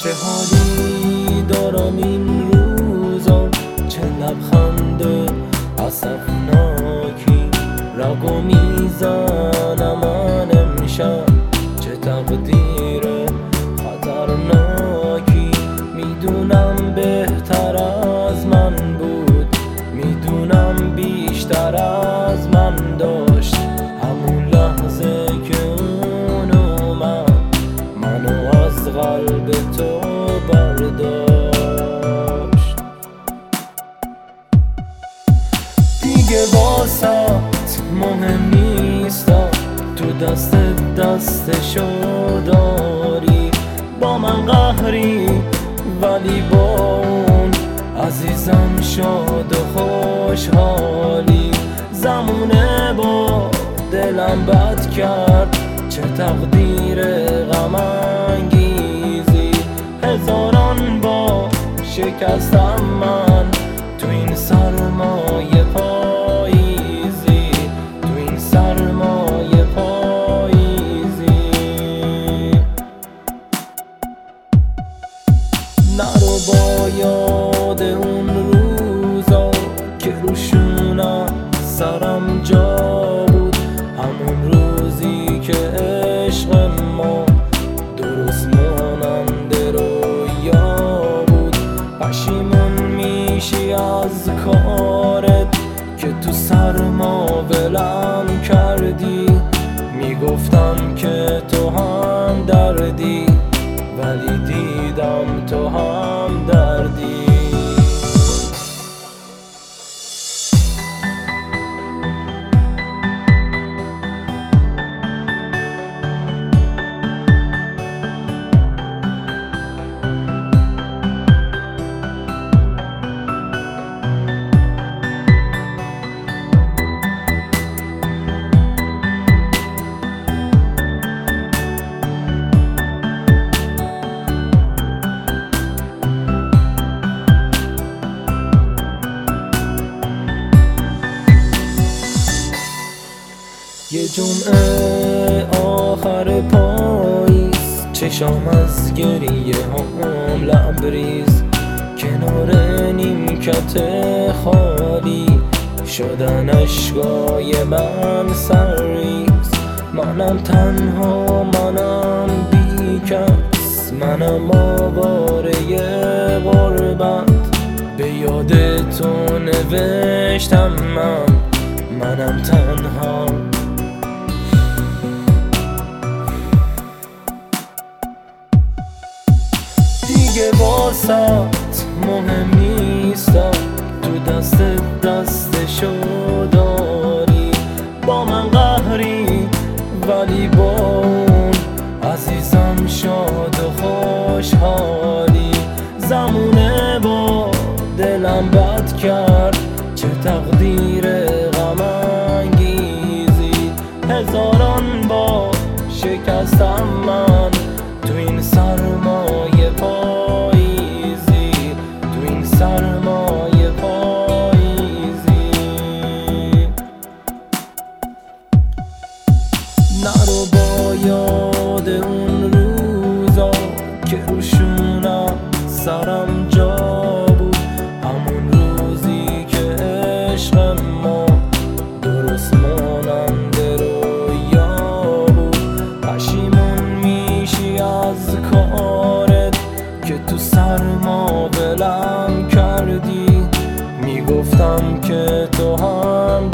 چه حالی دارم این روزا، چه لبخند اسفناکی رگو میزنم من امشب. چه تقدیر خطرناکی، میدونم بهتر از من بود، میدونم بیشتر از من داشت. همون لحظه که اون اومد منو از قلب تو برداشت. دیگه واسط مهم نیستم تو دستشو داری، با من قهری ولی با اون عزیزم شاد و خوشحالی. زمونه با دلم بد کرد، چه تقدیر غم انگیزی. هزاران با شکستم من تو این سرمایه پاییزی، تو این سرمایه پاییزی. نرو با یاد اون روزا که روشونم سرم جا بود، همون روزی که عشق ما درست مانند رویا بود. پشیمون میشی از کارت که تو سرما ولم کردی، میگفتم که تو هم دردی ولی دیدم تو هم دردی. یه جمعه آخر پاییز، چشام از گریه هم لبریز، کنار نیمکت خالی شدن اشکای من سرریز. منم تنها، منم بیکس، منم آواره غربت. به یاد تو نوشتم منم تنها. دیگه واسط مهم نیستم تو دستشو داری، با من قهری ولی با اون عزیزم شاد و خوشحالی. زمونه با دلم بد کرد، چه تقدیر غم انگیزی. هزاران با شکستم من تو این سرمایه پاییزی، تو این سرمایه پاییزی. نرو با یاد اون روزا که روشونم سرم جا بود، همون روزی که عشق ما درست مانند رویا بود. پشیمون میشی از کارت که تو سرما ولم کردی، میگفتم که تو هم